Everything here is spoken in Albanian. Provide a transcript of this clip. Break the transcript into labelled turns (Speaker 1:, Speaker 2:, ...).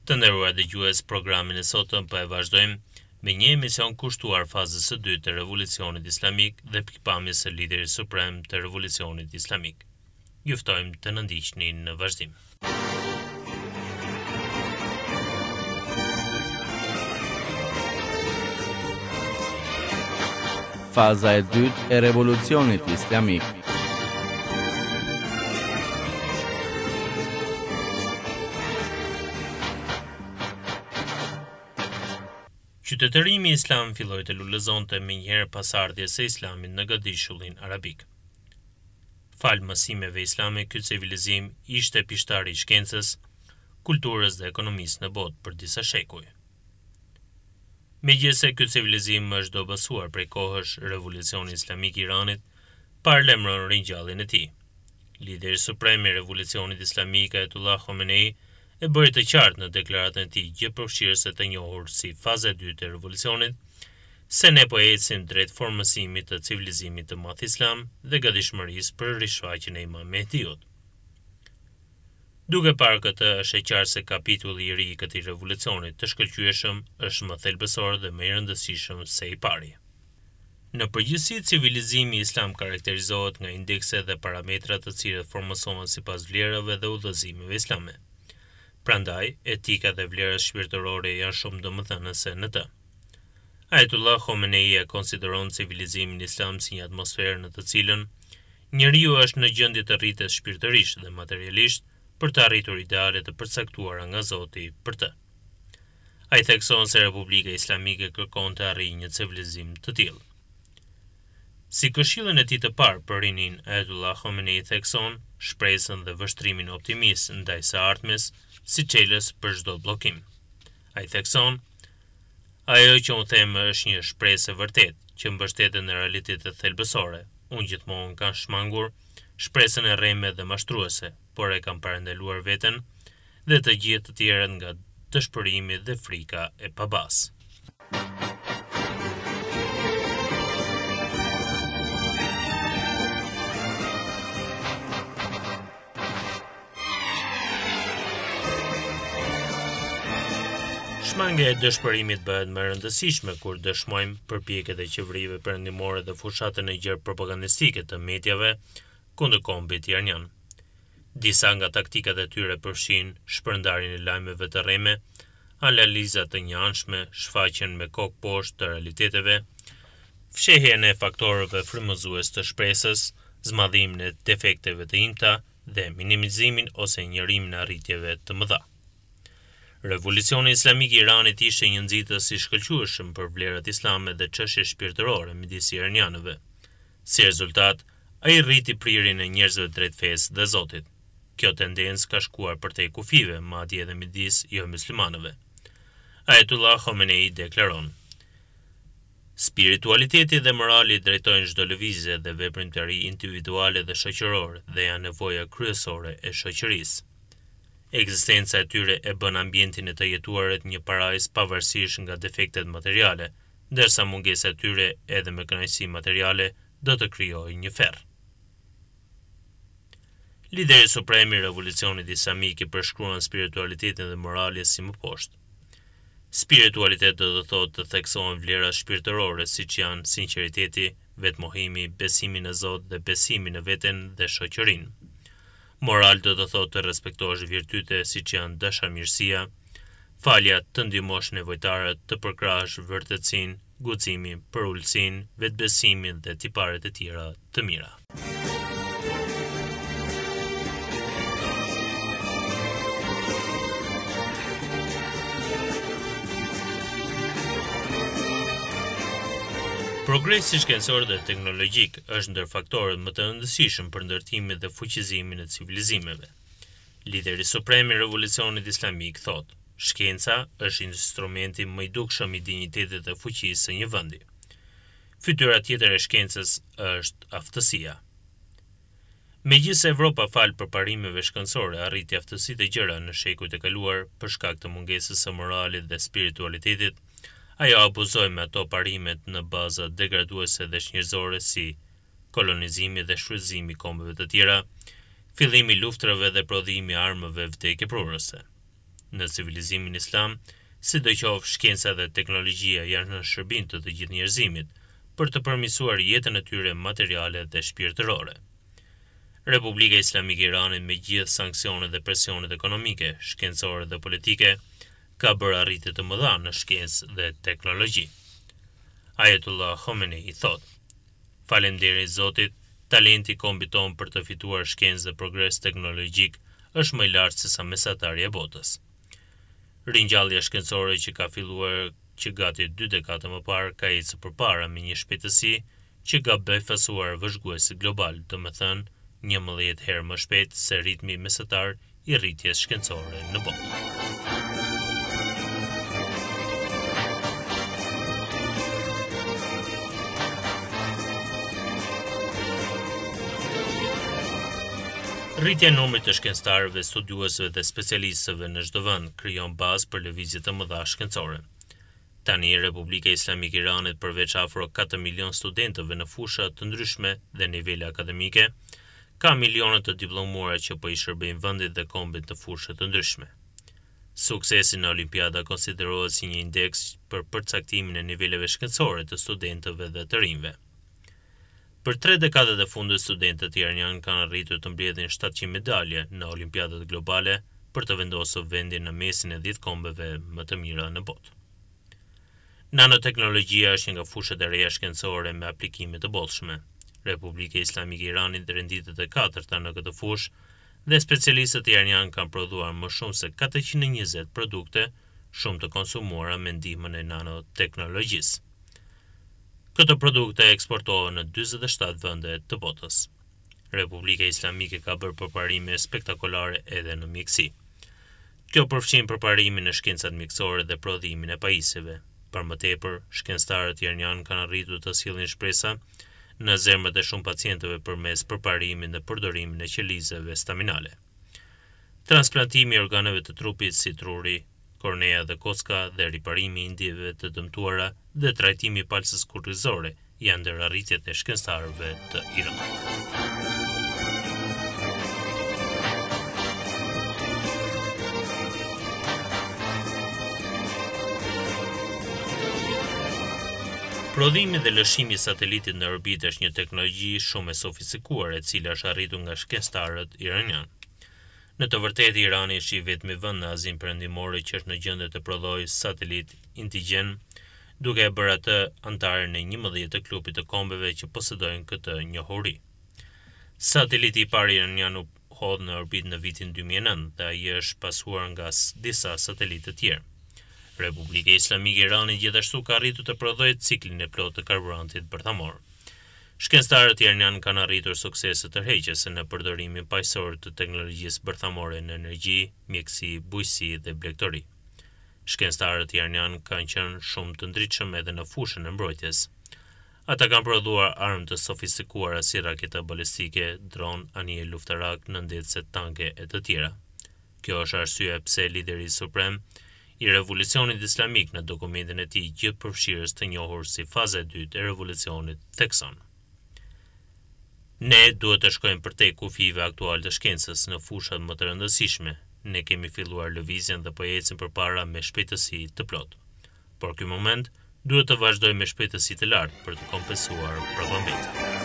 Speaker 1: Të nderuar dëgjues, programin e sotëm po e vazhdojmë me një emision kushtuar fazës së dytë të revolucionit islamik dhe pikpamjes së liderit suprem të revolucionit islamik. Ju ftojmë të na ndiqni në vazhdim.
Speaker 2: Faza e dytë e revolucionit islamik.
Speaker 1: Qytetërimi islam filloi të lullëzonte menjëherë pas ardhjes së islamit në Gëdishullin arabik. Fal mësimeve islame, ky civilizim ishte pishtari i shkencës, kulturës dhe ekonomisë në botë për disa shekuj. Megjithëse ky civilizim është dobësuar prej kohësh revolucioni islamik i Iranit, paralajmëron ringjalljen e tij. Lideri suprem i revolucionit islamik Ayatollah Khomeini e bëri të qartë në deklaratën e tij gjithëpërfshirëse të njohur si faza e dytë e revolucionit, se ne po ecim drejt formësimit të civilizimit të madh islam dhe gatishmërisë për rishfaqjen e Imam Mehdiut. Duke parë këtë, është e qartë se kapitulli i ri i këtij revolucioni të shkëlqyeshëm është më thelbësor dhe më i rëndësishëm se i pari. Në përgjithësi, civilizimi islam karakterizohet nga indekse dhe parametra të cilët formosohen sipas vlerave dhe udhëzimeve islame. Prandaj, etika dhe vlerat shpirtërore janë shumë domethënëse në të. Ayatollah Khomeini e konsideron civilizimin islam si një atmosferë në të cilën njeriu është në gjendje të rritet shpirtërisht dhe materialisht për të arritur ideale të përcaktuara nga Zoti për të. Ai thekson se Republika Islamike kërkon të arrijë një civilizim të tillë. Si këshillën e tij të parë për rinin, Ayatollah Khomeini thekson shpresën dhe vështrimin optimist ndaj së ardhmes si çelës për çdo bllokim. Ai thekson: ajo që unë them është një shpresë e vërtetë që mbështetet në realitetet thelbësore. Unë gjithmonë kam shmangur shpresën e rreme dhe mashtruese, por e kam parandaluar veten dhe të gjithë të tjerët nga dëshpërimi dhe frika e pabas. Shmangja e dëshpërimit bëhet më e rëndësishme kur dëshmojmë përpjekjet e qeverive perëndimore dhe fushatën e gjerë propagandistike të mediave kundër kombit iranian. Disa nga taktikat e tyre përfshin shpërndarjen e lajmeve të rreme, analiza të njëanshme, shfaqjen me kokë poshtë të realiteteve, fshehjen e faktorëve frymëzues të shpresës, zmadhimin e defekteve të imta dhe minimizimin ose njerimin e arritjeve të mëdha. Revolucioni islamik i Iranit ishte një nxitës i shkëlqyeshëm për vlerat islame dhe çështje shpirtërore midis iranianëve. Si rezultat, ai rriti prirjen e njerëzve drejt fesë dhe Zotit. Kjo tendencë ka shkuar përtej kufive, madje edhe midis jo muslimanëve. Ayatollah Khomeini deklaron: spiritualiteti dhe morali drejtojnë çdo lëvizje dhe veprimtari individuale dhe shoqërore dhe janë nevoja kryesore e shoqërisë. Ekzistenca e tyre e bën ambientin e të jetuarit një parajs pavarësisht nga defektet materiale, ndërsa mungesa e tyre edhe me kënaqësi materiale do të krijojë një ferr. Lideri suprem i revolucionit islamik i përshkruan spiritualitetin dhe moralin si më poshtë. Spiritualitet do të thotë të theksohen vlera shpirtërore siç janë sinqeriteti, vetmohimi, besimi në Zot dhe besimi në veten dhe shoqërinë. Moral do të thotë të respektosh virtyte siç janë dashamirësia, falja, të ndihmosh nevojtarët, të përkrahësh vërtetësinë, guximin, përulësinë, vetbesimin dhe tiparet e tjera të mira. Progresi shkencor dhe teknologjik është ndër faktorët më të rëndësishëm për ndërtimin dhe fuqizimin e civilizimeve. Lideri suprem i revolucionit islamik thotë: shkenca është instrumenti më i dukshëm i dinjitetit dhe fuqisë së një vendi. Fytyra tjetër e shkencës është aftësia. Megjithëse Evropa fal përparimeve shkencore arriti aftësi të gjëra në shekujt e kaluar për shkak të mungesës së moralit dhe spiritualitetit, ajo abuzoi me ato parimet në baza degraduese dhe shnjërzore si kolonizimi dhe shfrytëzimi kombeve të tjera, fillimi luftërave dhe prodhimi armëve vdekjeprurëse. Në civilizimin islam, sidoqoftë shkenca dhe teknologjia janë në shërbim të të gjithë njerëzimit për të përmirësuar jetën e tyre materiale dhe shpirtërore. Republika Islamike e Iranit, me gjithë sanksionet dhe presionet ekonomike, shkencore dhe politike, ka bërë arritje të mëdha në shkencë dhe teknologji. Ayatollah Khomeini thot: "Faleminderit Zotit, talenti i kombit ton për të fituar shkencë dhe progres teknologjik është më i lartë se sa mesatarja e botës." Ringjallja shkencore që ka filluar që gati 2 dekada më parë ka ecur përpara me një shpejtësi që ka befasuar vëzhguesit global, domethënë 11 herë më shpejt se ritmi mesatar i rritjes shkencore në botë. Rritja e numrit të shkencëtarëve, studiuesve dhe specialistëve në çdo vend krijon bazë për lëvizje të mëdha shkencore. Tani Republika Islamike e Iranit, përveç afro 4 milion studentëve në fusha të ndryshme dhe nivele akademike, ka miliona të diplomuara që po i shërbejnë vendit dhe kombit në fusha të ndryshme. Suksesi në Olimpiada konsiderohet si një indeks për përcaktimin e niveleve shkencore të studentëve dhe të rinjve. Për 3 dekadat e fundit, studentët iranianë kanë arritur të mbledhin 700 medalje në Olimpiadat globale për të vendosur vendin në mesin e 10 kombeve më të mira në botë. Nanoteknologjia është një nga fushat e reja shkencore me aplikime të bollshme. Republika Islamike e Iranit renditet e 4-ta në këtë fushë dhe specialistët iranianë kanë prodhuar më shumë se 420 produkte, shumë të konsumuara me ndihmën e nanoteknologjisë. Këto produkte eksportohen në 47 vende të botës. Republika Islamike ka bërë përparime spektakolare edhe në mjekësi. Kjo përfshin përparimin në shkencat mjekësore dhe prodhimin e pajisjeve. Për më tepër, shkencëtarët iranianë kanë arritur të sillin shpresa në zemrat e shumë pacientëve përmes përparimit dhe përdorimin e qelizave staminale. Transplantimi i organeve të trupit si truri, kornea dhe kocka dhe riparimi i ndjeve të dëmtuara dhe trajtimi i palsës kurrizore janë ndër arritjet e shkencëtarëve të Iranit. Prodhimi dhe lëshimi i satelitit në orbitë është një teknologji shumë e sofistikuar e cila është arritur nga shkencëtarët iranianë. Në të vërtetë, Irani është i vetmi vend në Azinë Perëndimore që është në gjendje të prodhojë satelit indigjen, duke e bërë atë antare në 11 të klubit të kombeve që posedojnë këtë njohuri. Sateliti i parë iranian u hodh në orbitë në vitin 2009 dhe ai është pasuar nga disa satelitë të tjerë. Republika Islamike e Iranit gjithashtu ka arritur të prodhojë ciklin e plotë të karburantit bërthamor. Shkencëtarët iranianë kanë arritur suksese tërheqëse në përdorimin paqësor të teknologjisë bërthamore në energji, mjekësi, bujqësi dhe blegtori. Shkencëtarët iranianë kanë qenë shumë të ndritshëm edhe në fushën e mbrojtjes. Ata kanë prodhuar armë të sofistikuara si raketa balistike, dron, anije luftarak, nëndetëse, tanke e të tjera. Kjo është arsyeja pse lideri suprem i revolucionit islamik në dokumentin e tij gjithëpërfshirës të njohur si faza e dytë e revolucionit thekson: "Ne duhet të shkojmë përtej kufive aktual të shkencës në fushat më të rëndësishme. Ne kemi filluar lëvizjen dhe po ecim përpara me shpejtësi të plotë. Por ky moment duhet të vazhdojë me shpejtësi të lartë për të kompensuar përpambetin."